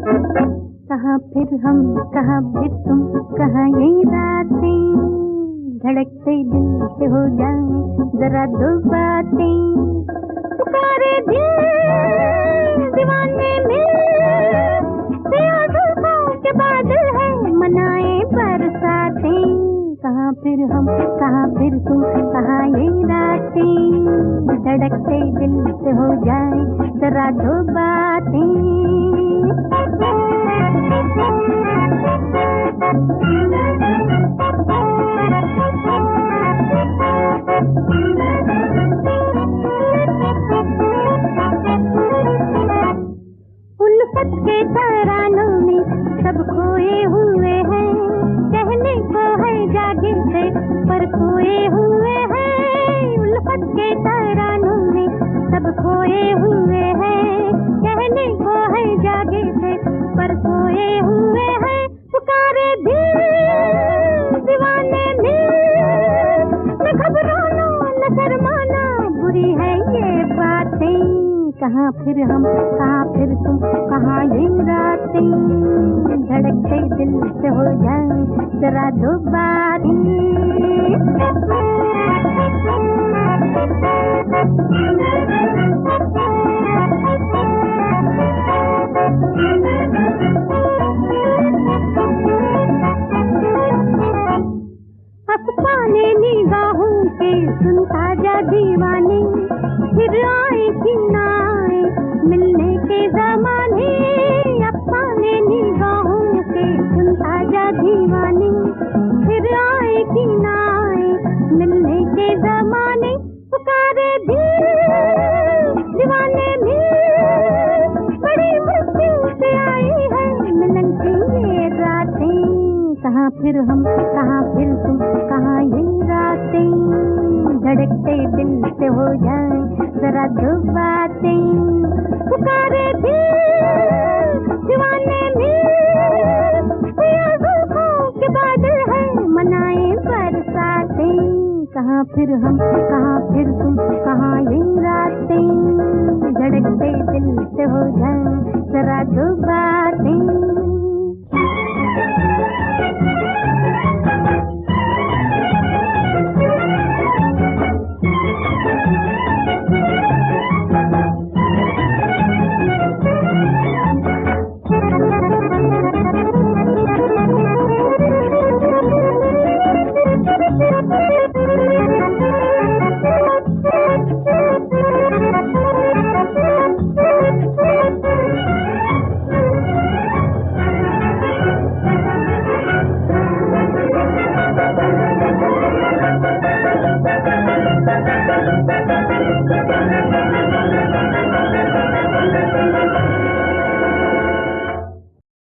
कहाँ फिर हम, कहाँ फिर तुम, कहाँ ये रातें, धड़कते दिल से हो जाए जरा दो बातें। पुकारे दिल दीवाने में, जुल्फों के बादल है मनाए बरसातें। कहाँ फिर हम, कहाँ फिर तुम, कहाँ ये रातें, धड़कते दिल से हो जाए जरा दो बातें। उल्फत के तरानों में सब खोए हुए हैं, कहने को है जागे से पर खोए हुए हैं। उल्फत के तरानों में सब खोए हुए हैं, कहने को है जागे से पर खोए हुए हैं। पुकारे दिल दीवाने में, न घबराना न शर्माना, बुरी है ये बातें। कहाँ फिर हम, कहाँ फिर तुम, कहाँ ये रातें, धड़कते दिल से हो जाए जरा दो बातें। अफसाने निगाहों के सुनता जा दीवाने, फिर आए कि ना आए मिलने के ज़माने। अफसाने निगाहों के सुनता जा दीवाने, फिर आए कि ना आए मिलने के ज़माने। पुकारे दिल दीवाने में, बड़ी मुश्किल से आई है मिलन की ये रातें। कहाँ फिर हम, कहाँ फिर तुम, कहाँ ये रातें, धड़कते दिल से हो जाए जरा दो बातें। पुकारे दिल दीवाने में, जुल्फों के बादल है मनाए बरसातें। कहाँ फिर हम, कहाँ फिर तुम, कहाँ ये रातें, धड़कते दिल से हो जाए जरा दो बातें।